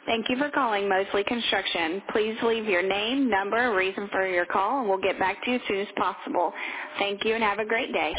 Thank you for calling Mosley Construction. Please leave your name, number, reason for your call, and we'll get back to you as soon as possible. Thank you and have a great day.